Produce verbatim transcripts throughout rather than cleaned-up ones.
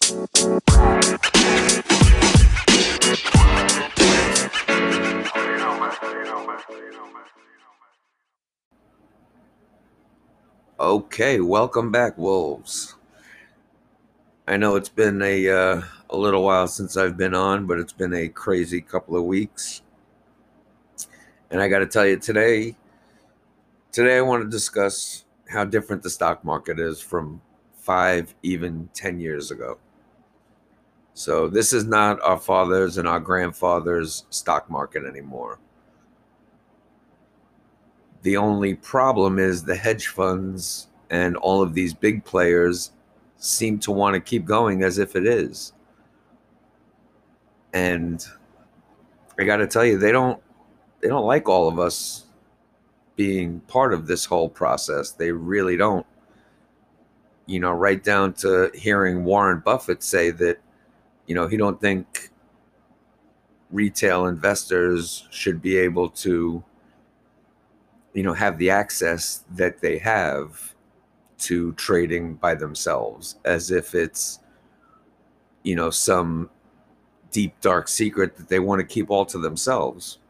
Okay, welcome back, Wolves. I know it's been a uh, a little while since I've been on, but it's been a crazy couple of weeks. And I got to tell you, today, today I want to discuss how different the stock market is from five, even ten years ago. So this is not our fathers and our grandfathers' stock market anymore. The only problem is the hedge funds and all of these big players seem to want to keep going as if it is. And I got to tell you, they don't they don't like all of us being part of this whole process. They really don't. You know, right down to hearing Warren Buffett say that, you know, he don't think retail investors should be able to, you know, have the access that they have to trading by themselves, as if it's, you know, some deep dark secret that they want to keep all to themselves.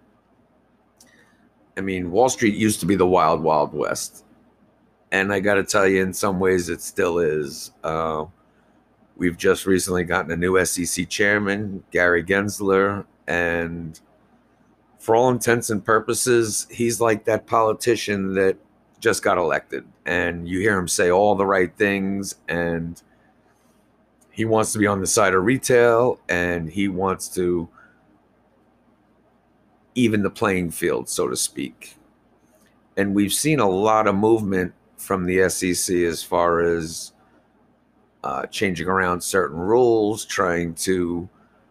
I mean, Wall Street used to be the wild, wild west. And I got to tell you, in some ways, it still is. Uh, we've just recently gotten a new S E C chairman, Gary Gensler. And for all intents and purposes, he's like that politician that just got elected. And you hear him say all the right things. And he wants to be on the side of retail. And he wants to even the playing field, so to speak. And we've seen a lot of movement from the S E C as far as uh, changing around certain rules, trying to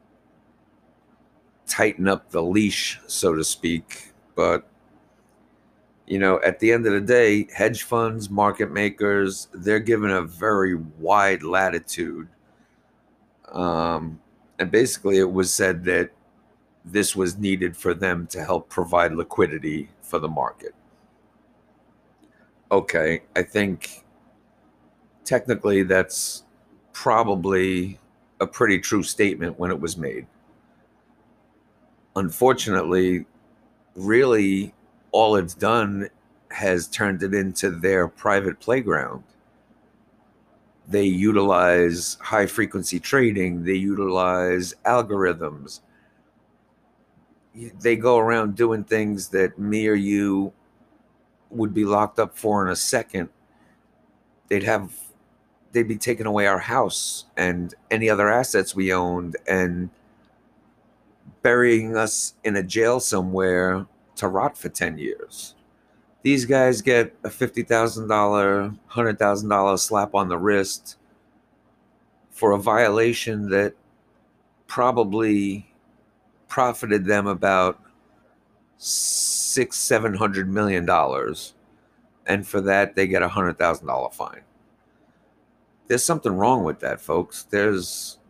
tighten up the leash, so to speak. But, you know, at the end of the day, hedge funds, market makers, they're given a very wide latitude. Um, and basically, it was said that this was needed for them to help provide liquidity for the market. Okay, I think technically that's probably a pretty true statement when it was made. Unfortunately, really all it's done has turned it into their private playground. They utilize high frequency trading, they utilize algorithms. They go around doing things that me or you would be locked up for in a second. They'd have they'd be taking away our house and any other assets we owned and burying us in a jail somewhere to rot for ten years. These guys get a fifty thousand dollars, one hundred thousand dollars slap on the wrist for a violation that probably profited them about six, seven hundred million dollars, and for that they get a hundred thousand dollar fine. There's something wrong with that, folks. There's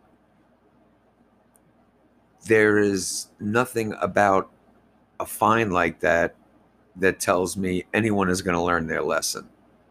there is nothing about a fine like that that tells me anyone is going to learn their lesson.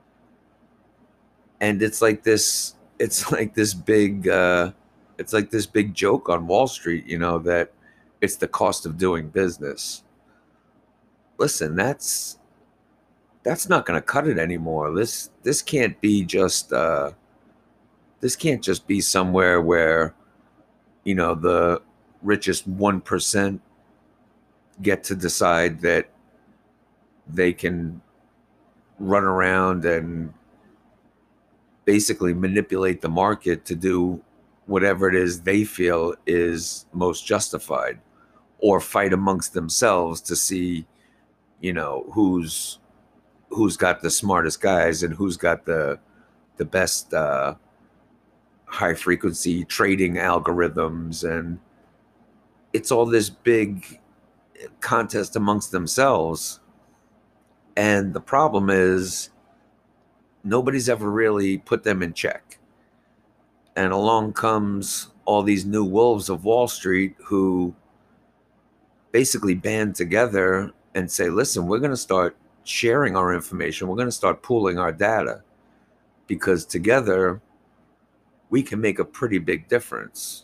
And it's like this it's like this big uh it's like this big joke on Wall Street, you know, that it's the cost of doing business. Listen, that's that's not going to cut it anymore. This this can't be just uh this can't just be somewhere where, you know, the richest one percent get to decide that they can run around and basically manipulate the market to do whatever it is they feel is most justified, or fight amongst themselves to see, you know, who's who's got the smartest guys and who's got the the best uh, high frequency trading algorithms. And it's all this big contest amongst themselves. And the problem is nobody's ever really put them in check. And along comes all these new wolves of Wall Street who basically band together and say, listen, we're going to start sharing our information. We're going to start pooling our data, because together we can make a pretty big difference.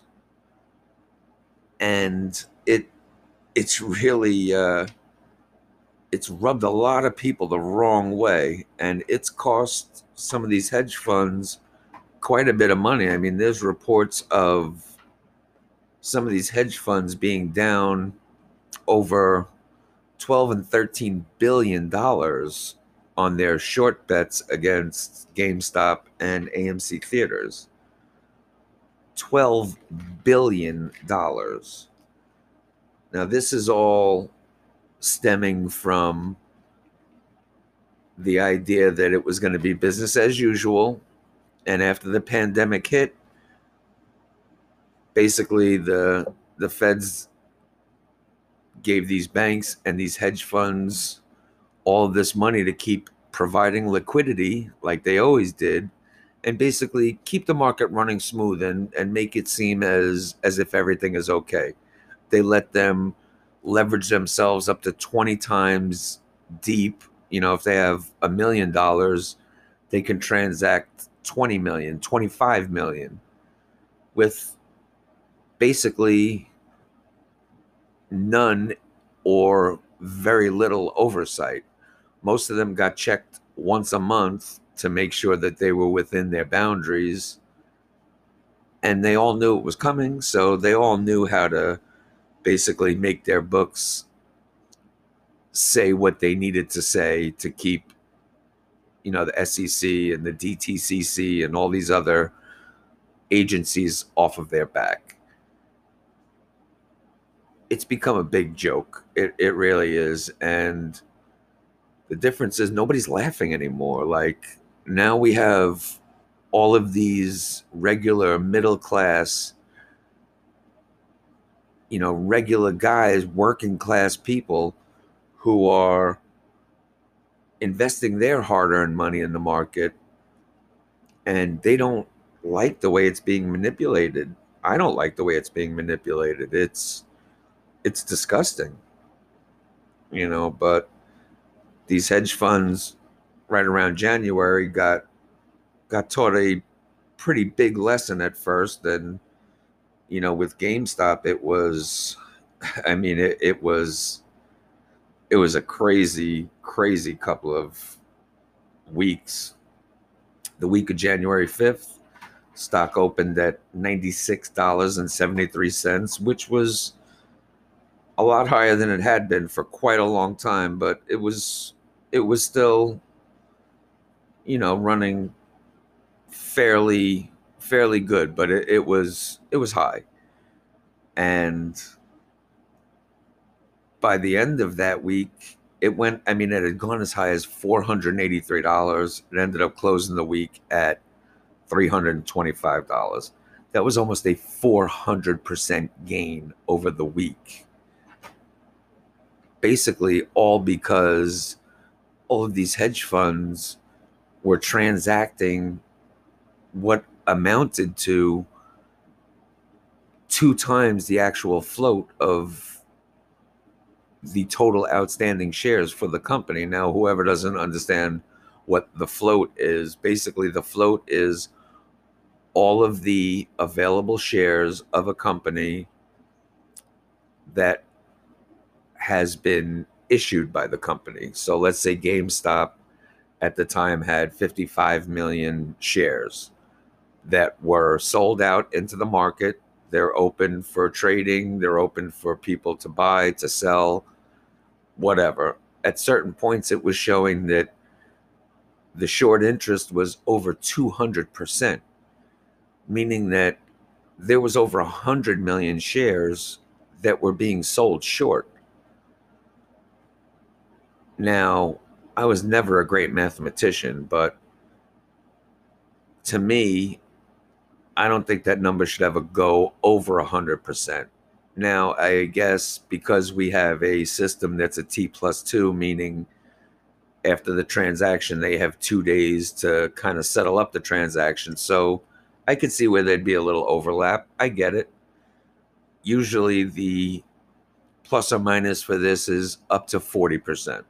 And it it's really uh, it's rubbed a lot of people the wrong way, and it's cost some of these hedge funds quite a bit of money. I mean, there's reports of some of these hedge funds being down over twelve and thirteen billion dollars on their short bets against GameStop and A M C theaters. twelve billion dollars. Now, this is all stemming from the idea that it was going to be business as usual. And after the pandemic hit, basically the the feds gave these banks and these hedge funds all of this money to keep providing liquidity like they always did, and basically keep the market running smooth and, and make it seem as as if everything is okay. They let them leverage themselves up to twenty times deep. You know, if they have a million dollars, they can transact twenty million, twenty-five million with basically none or very little oversight. Most of them got checked once a month to make sure that they were within their boundaries. And they all knew it was coming, so they all knew how to basically make their books say what they needed to say to keep, you know, the S E C and the D T C C and all these other agencies off of their back. It's become a big joke. It, it really is. And the difference is nobody's laughing anymore. Like, now we have all of these regular middle class, you know, regular guys, working class people who are investing their hard-earned money in the market, and they don't like the way it's being manipulated. I don't like the way it's being manipulated. It's it's disgusting, you know, but these hedge funds right around January got got taught a pretty big lesson at first. And, you know, with GameStop, it was, I mean, it, it was, it was a crazy, crazy couple of weeks. The week of January fifth, stock opened at ninety-six dollars and seventy-three cents, which was a lot higher than it had been for quite a long time, but it was, it was still, you know, running fairly fairly good, but it, it was it was high. And by the end of that week, it went, I mean, it had gone as high as four hundred eighty-three dollars. It ended up closing the week at three hundred twenty-five dollars. That was almost a four hundred percent gain over the week. Basically, all because all of these hedge funds were transacting what amounted to two times the actual float of the total outstanding shares for the company. Now, whoever doesn't understand what the float is, basically the float is all of the available shares of a company that has been issued by the company. So let's say GameStop at the time had fifty-five million shares that were sold out into the market. They're open for trading. They're open for people to buy, to sell, whatever. At certain points, it was showing that the short interest was over two hundred percent, meaning that there was over one hundred million shares that were being sold short. Now, I was never a great mathematician, but to me, I don't think that number should ever go over one hundred percent. Now, I guess because we have a system that's a T plus two, meaning after the transaction, they have two days to kind of settle up the transaction. So I could see where there'd be a little overlap. I get it. Usually the plus or minus for this is up to forty percent.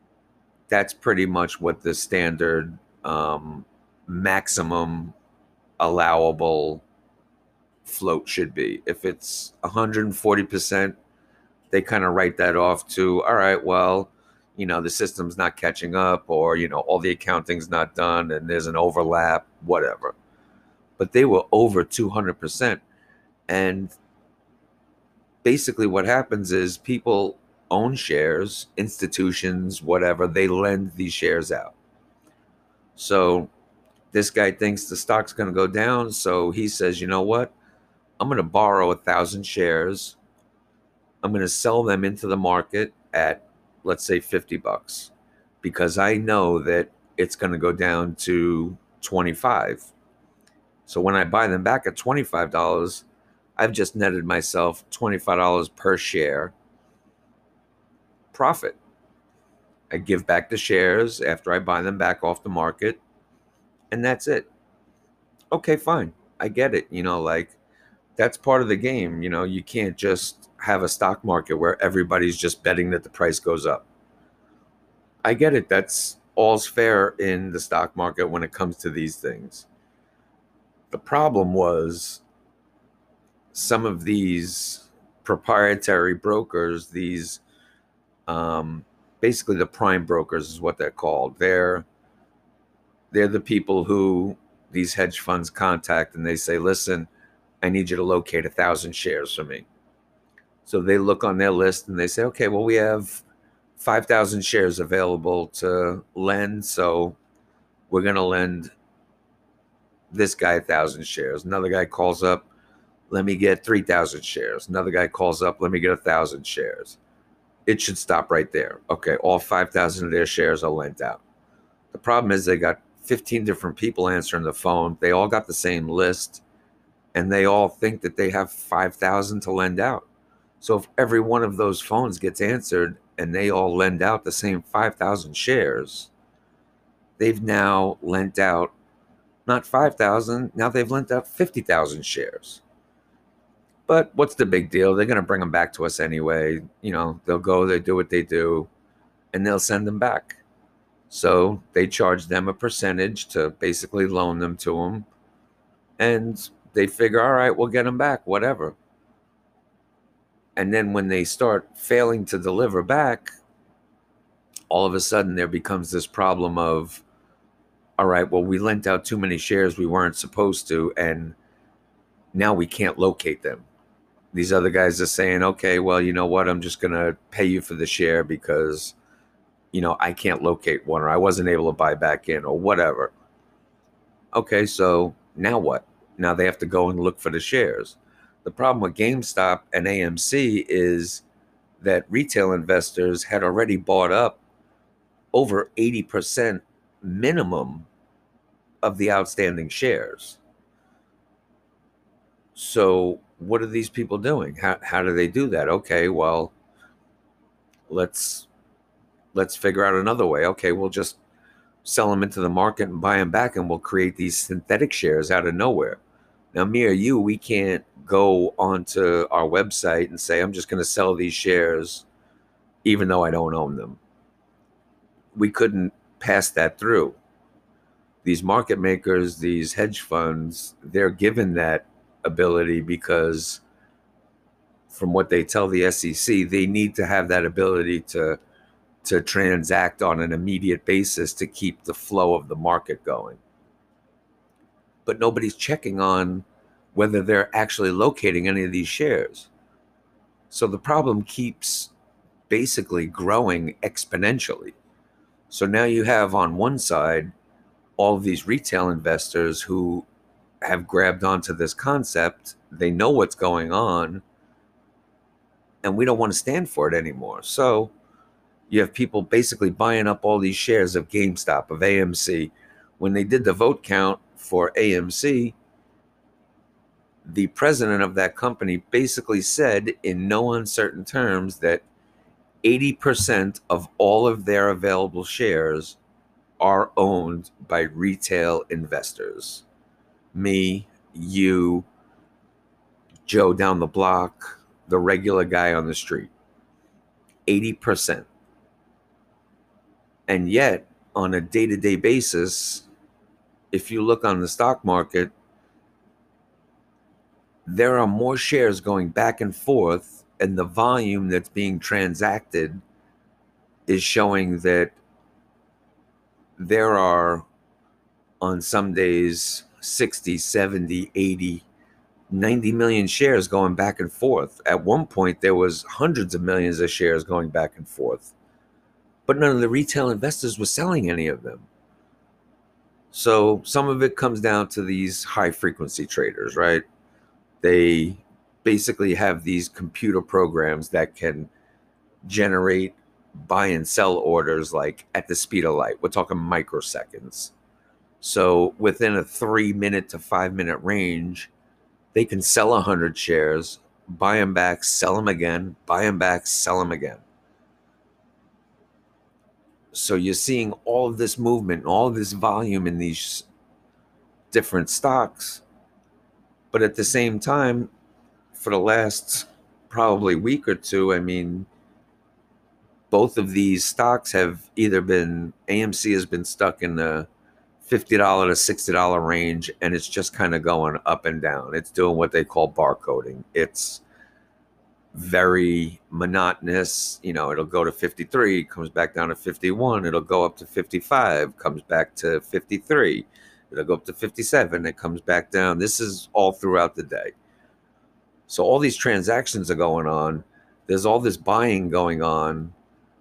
That's pretty much what the standard um, maximum allowable float should be. If it's one hundred forty percent, they kind of write that off to, all right, well, you know, the system's not catching up, or, you know, all the accounting's not done and there's an overlap, whatever. But they were over two hundred percent. And basically what happens is people own shares, institutions, whatever, they lend these shares out. So this guy thinks the stock's going to go down. So he says, you know what? I'm going to borrow a thousand shares. I'm going to sell them into the market at, let's say, fifty bucks, because I know that it's going to go down to twenty-five. So when I buy them back at twenty-five dollars, I've just netted myself twenty-five dollars per share profit. I give back the shares after I buy them back off the market, and that's it. Okay, fine. I get it. You know, like, that's part of the game. You know, you can't just have a stock market where everybody's just betting that the price goes up. I get it. That's all's fair in the stock market when it comes to these things. The problem was some of these proprietary brokers, these um, basically the prime brokers is what they're called. They're they're the people who these hedge funds contact and they say, listen, I need you to locate a thousand shares for me. So they look on their list and they say, okay, well, we have five thousand shares available to lend. So we're going to lend this guy a thousand shares. Another guy calls up, let me get three thousand shares. Another guy calls up, let me get a thousand shares. It should stop right there. Okay, all five thousand of their shares are lent out. The problem is they got fifteen different people answering the phone. They all got the same list, and they all think that they have five thousand to lend out. So if every one of those phones gets answered and they all lend out the same five thousand shares, they've now lent out not five thousand, now they've lent out fifty thousand shares. But what's the big deal? They're going to bring them back to us anyway. You know, they'll go, they do what they do, and they'll send them back. So they charge them a percentage to basically loan them to them. And they figure, all right, we'll get them back, whatever. And then when they start failing to deliver back, all of a sudden there becomes this problem of, all right, well, we lent out too many shares we weren't supposed to, and now we can't locate them. These other guys are saying, okay, well, you know what? I'm just going to pay you for the share because, you know, I can't locate one, or I wasn't able to buy back in, or whatever. Okay, so now what? Now they have to go and look for the shares. The problem with GameStop and A M C is that retail investors had already bought up over eighty percent minimum of the outstanding shares. So what are these people doing? How how do they do that? Okay, well, let's let's figure out another way. Okay, we'll just sell them into the market and buy them back, and we'll create these synthetic shares out of nowhere. Now, me or you, we can't go onto our website and say, I'm just going to sell these shares even though I don't own them. We couldn't pass that through. These market makers, these hedge funds, they're given that ability because from what they tell the S E C, they need to have that ability to to transact on an immediate basis to keep the flow of the market going. But nobody's checking on whether they're actually locating any of these shares. So the problem keeps basically growing exponentially. So now you have on one side all of these retail investors who have grabbed onto this concept. They know what's going on, and we don't want to stand for it anymore. So you have people basically buying up all these shares of GameStop, of A M C. When they did the vote count for A M C, the president of that company basically said in no uncertain terms that eighty percent of all of their available shares are owned by retail investors. Me, you, Joe down the block, the regular guy on the street. eighty percent. And yet, on a day-to-day basis, if you look on the stock market, there are more shares going back and forth, and the volume that's being transacted is showing that there are, on some days, sixty, seventy, eighty, ninety million shares going back and forth. At one point, there was hundreds of millions of shares going back and forth, but none of the retail investors were selling any of them. So some of it comes down to these high frequency traders, right? They basically have these computer programs that can generate buy and sell orders like at the speed of light. We're talking microseconds. So within a three minute to five minute range, they can sell one hundred shares, buy them back, sell them again, buy them back, sell them again. So you're seeing all of this movement, all of this volume in these different stocks. But at the same time, for the last probably week or two, I mean, both of these stocks have either been, A M C has been stuck in the fifty dollars to sixty dollars range, and it's just kind of going up and down. It's doing what they call barcoding. It's very monotonous. You know, it'll go to fifty-three, comes back down to fifty-one, it'll go up to fifty-five, comes back to fifty-three, it'll go up to fifty-seven, it comes back down. This is all throughout the day. So all these transactions are going on. There's all this buying going on.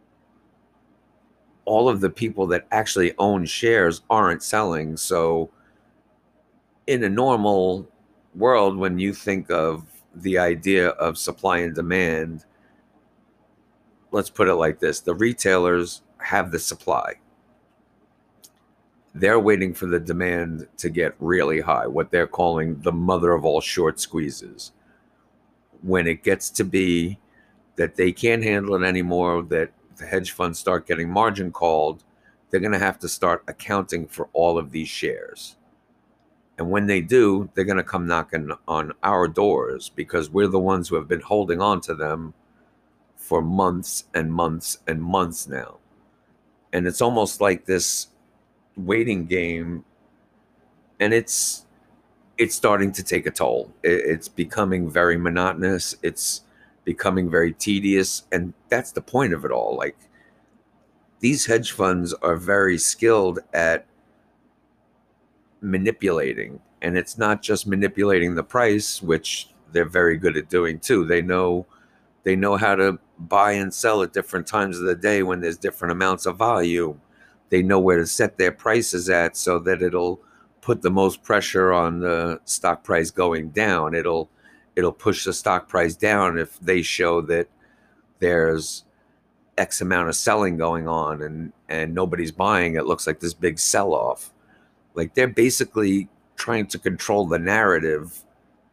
All of the people that actually own shares aren't selling. So in a normal world, when you think of the idea of supply and demand, let's put it like this: the retailers have the supply. They're waiting for the demand to get really high, what they're calling the mother of all short squeezes. When it gets to be that they can't handle it anymore, that the hedge funds start getting margin called, they're going to have to start accounting for all of these shares. And when they do, they're going to come knocking on our doors because we're the ones who have been holding on to them for months and months and months now. And it's almost like this waiting game, and it's it's starting to take a toll. It's becoming very monotonous. It's becoming very tedious, and that's the point of it all. Like, these hedge funds are very skilled at manipulating, and it's not just manipulating the price, which they're very good at doing too. They know they know how to buy and sell at different times of the day when there's different amounts of volume. They know where to set their prices at so that it'll put the most pressure on the stock price going down. It'll it'll push the stock price down if they show that there's X amount of selling going on and and nobody's buying. It looks like this big sell-off. Like, they're basically trying to control the narrative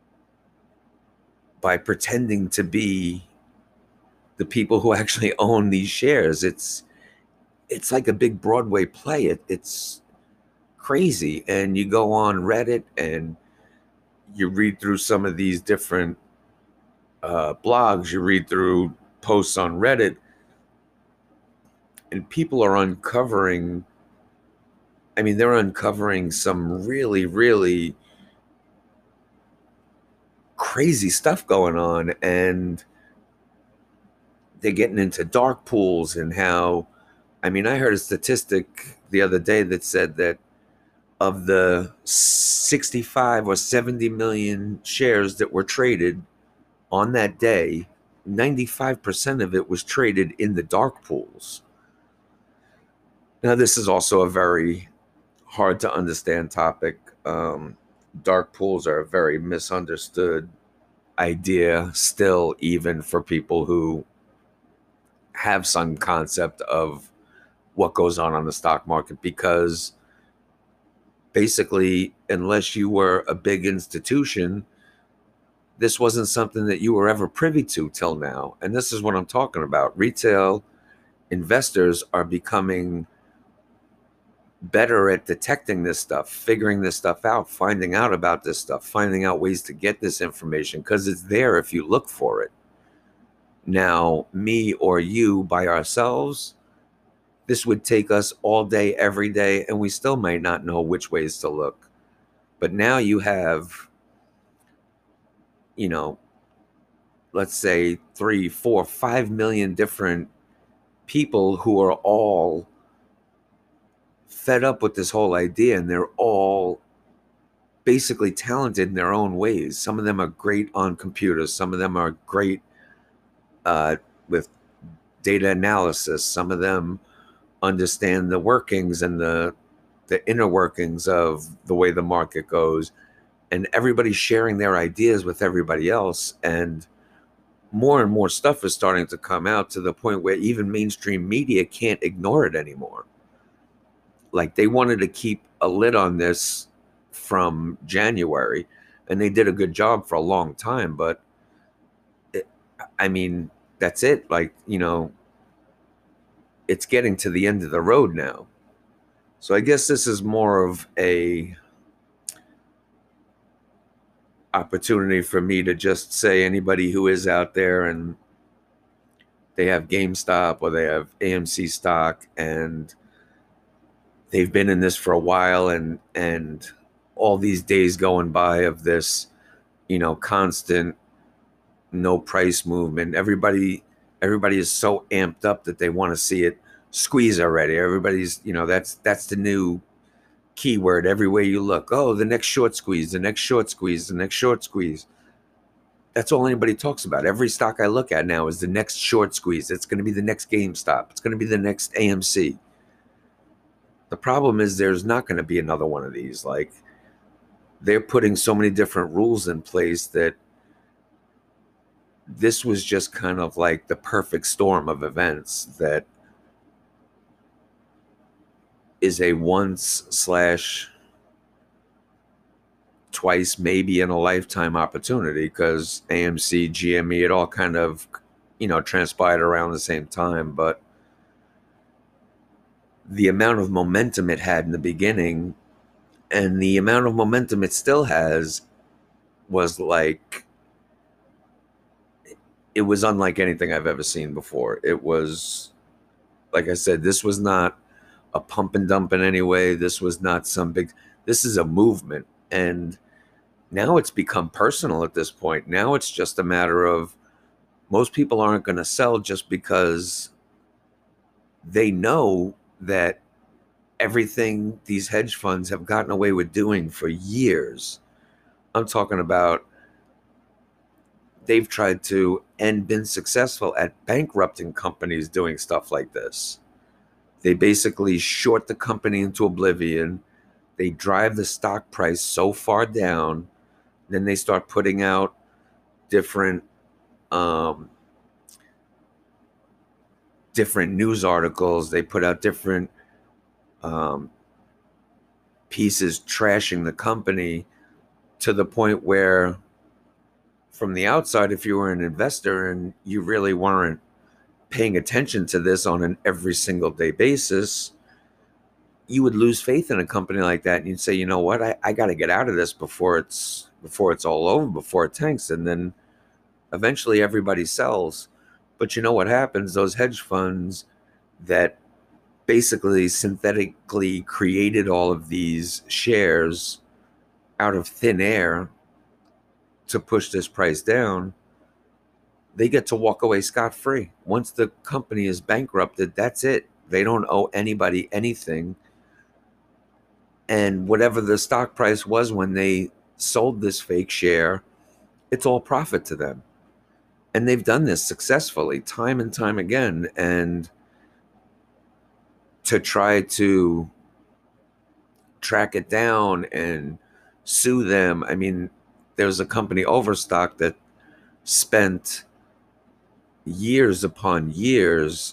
by pretending to be the people who actually own these shares. It's it's like a big Broadway play. It, it's crazy. And you go on Reddit and you read through some of these different uh, blogs, you read through posts on Reddit, and people are uncovering, I mean, they're uncovering some really, really crazy stuff going on. And they're getting into dark pools and how, I mean, I heard a statistic the other day that said that of the sixty-five or seventy million shares that were traded on that day, ninety-five percent of it was traded in the dark pools. Now, this is also a very hard to understand topic. Um, dark pools are a very misunderstood idea still, even for people who have some concept of what goes on on the stock market, because basically, unless you were a big institution, this wasn't something that you were ever privy to till now. And this is what I'm talking about. Retail investors are becoming better at detecting this stuff, figuring this stuff out, finding out about this stuff, finding out ways to get this information, because it's there if you look for it. Now, me or you by ourselves, this would take us all day, every day, and we still might not know which ways to look. But now you have you know, let's say three, four, five million different people who are all fed up with this whole idea, and they're all basically talented in their own ways. Some of them are great on computers, some of them are great uh, with data analysis, some of them understand the workings and the the inner workings of the way the market goes, and everybody's sharing their ideas with everybody else. And more and more stuff is starting to come out to the point where even mainstream media can't ignore it anymore. Like, they wanted to keep a lid on this from January, and they did a good job for a long time, but it, I mean, that's it. Like, you know, it's getting to the end of the road now. So I guess this is more of a opportunity for me to just say, anybody who is out there and they have GameStop or they have A M C stock and they've been in this for a while, and and all these days going by of this, you know, constant no price movement. Everybody everybody is so amped up that they want to see it squeeze already. Everybody's, you know, that's that's the new keyword everywhere you look. Oh, the next short squeeze, the next short squeeze, the next short squeeze. That's all anybody talks about. Every stock I look at now is the next short squeeze. It's going to be the next GameStop. It's going to be the next A M C. The problem is there's not going to be another one of these. Like, they're putting so many different rules in place that this was just kind of like the perfect storm of events that is a once slash twice, maybe in a lifetime opportunity, because A M C, G M E, it all kind of, you know, transpired around the same time. But the amount of momentum it had in the beginning and the amount of momentum it still has was like, it was unlike anything I've ever seen before. It was, like I said, this was not a pump and dump in any way. This was not some big, this is a movement. And now it's become personal at this point. Now it's just a matter of, most people aren't going to sell just because they know that everything these hedge funds have gotten away with doing for years. I'm talking about, they've tried to and been successful at bankrupting companies doing stuff like this. They basically short the company into oblivion. They drive the stock price so far down. Then they start putting out different um, different news articles. They put out different um, pieces trashing the company, to the point where, from the outside, if you were an investor and you really weren't paying attention to this on an every single day basis, you would lose faith in a company like that, and you'd say, you know what, I, I got to get out of this before it's before it's all over, before it tanks. And then eventually everybody sells. But you know what happens? Those hedge funds that basically synthetically created all of these shares out of thin air to push this price down, they get to walk away scot-free. Once the company is bankrupted, that's it. They don't owe anybody anything. And whatever the stock price was when they sold this fake share, it's all profit to them. And they've done this successfully time and time again. And to try to track it down and sue them, I mean, there's a company, Overstock, that spent years upon years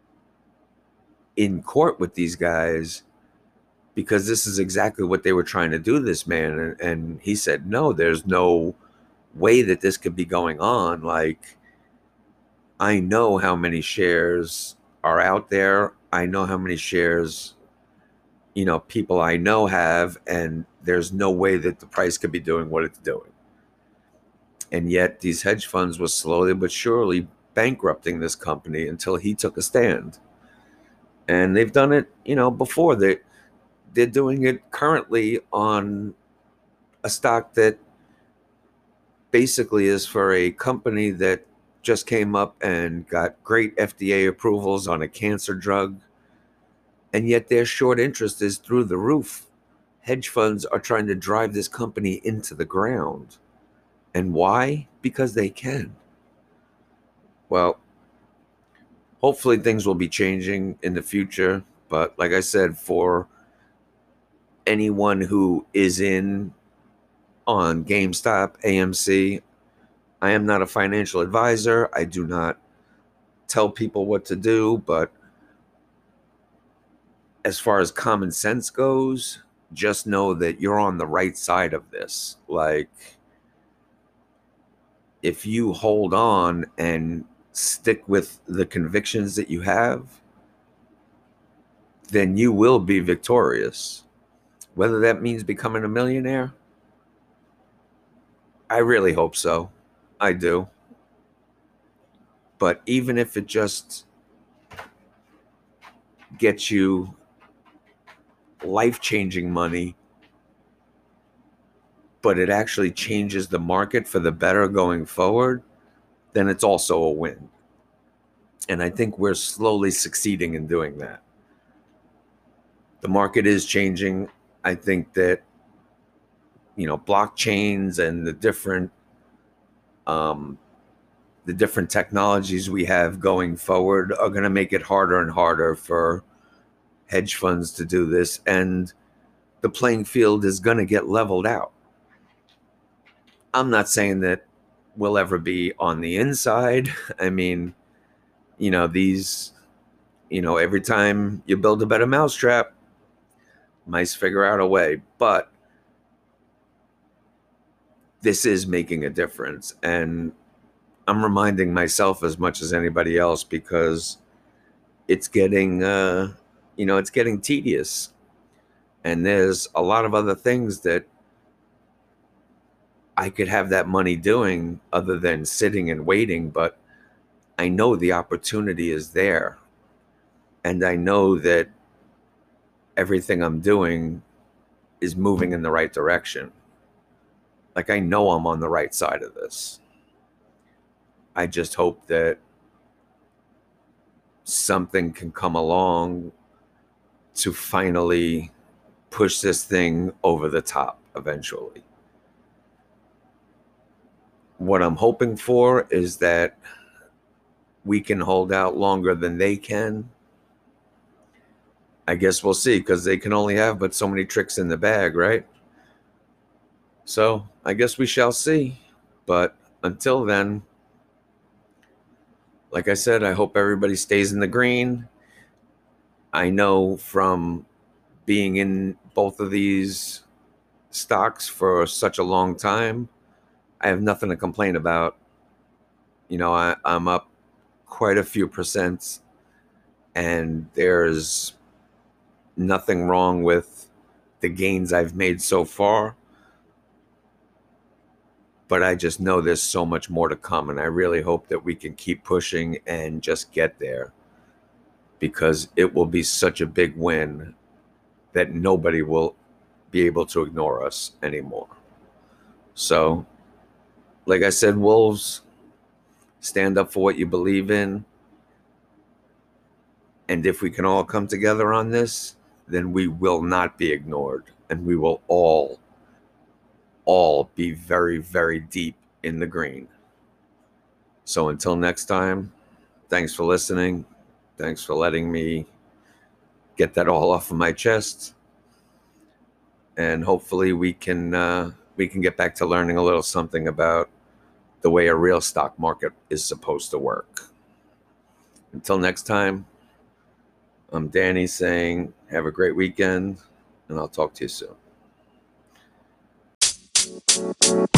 in court with these guys, because this is exactly what they were trying to do to this man. And, and he said, no, there's no way that this could be going on. Like, I know how many shares are out there. I know how many shares, you know, people I know have, and there's no way that the price could be doing what it's doing. And yet these hedge funds were slowly but surely bankrupting this company until he took a stand. And they've done it, you know, before. They, they're doing it currently on a stock that basically is for a company that just came up and got great F D A approvals on a cancer drug, and yet their short interest is through the roof. Hedge funds are trying to drive this company into the ground. And why? Because they can. Well, hopefully things will be changing in the future. But like I said, for anyone who is in on GameStop, A M C, I am not a financial advisor. I do not tell people what to do. But as far as common sense goes, just know that you're on the right side of this. Like, if you hold on and stick with the convictions that you have, then you will be victorious. Whether that means becoming a millionaire, I really hope so. I do. But even if it just gets you life-changing money, but it actually changes the market for the better going forward, then it's also a win. And I think we're slowly succeeding in doing that. The market is changing. I think that, you know, blockchains and the different um, the different technologies we have going forward are going to make it harder and harder for hedge funds to do this, and the playing field is going to get leveled out. I'm not saying that we'll ever be on the inside. I mean, you know, these, you know, every time you build a better mousetrap, mice figure out a way. But this is making a difference. And I'm reminding myself as much as anybody else, because it's getting, uh, you know, it's getting tedious. And there's a lot of other things that I could have that money doing other than sitting and waiting. But I know the opportunity is there. And I know that everything I'm doing is moving in the right direction. Like, I know I'm on the right side of this. I just hope that something can come along to finally push this thing over the top eventually. What I'm hoping for is that we can hold out longer than they can. I guess we'll see, because they can only have but so many tricks in the bag, right? So I guess we shall see. But until then, like I said, I hope everybody stays in the green. I know from being in both of these stocks for such a long time, I have nothing to complain about. You know, I, I'm up quite a few percent, and there's nothing wrong with the gains I've made so far. But I just know there's so much more to come, and I really hope that we can keep pushing and just get there, because it will be such a big win that nobody will be able to ignore us anymore. So, like I said, Wolves, stand up for what you believe in. And if we can all come together on this, then we will not be ignored, and we will all, all be very, very deep in the green. So until next time, thanks for listening. Thanks for letting me get that all off of my chest. And hopefully we can uh, we can get back to learning a little something about the way a real stock market is supposed to work. Until next time, I'm Danny saying have a great weekend, and I'll talk to you soon.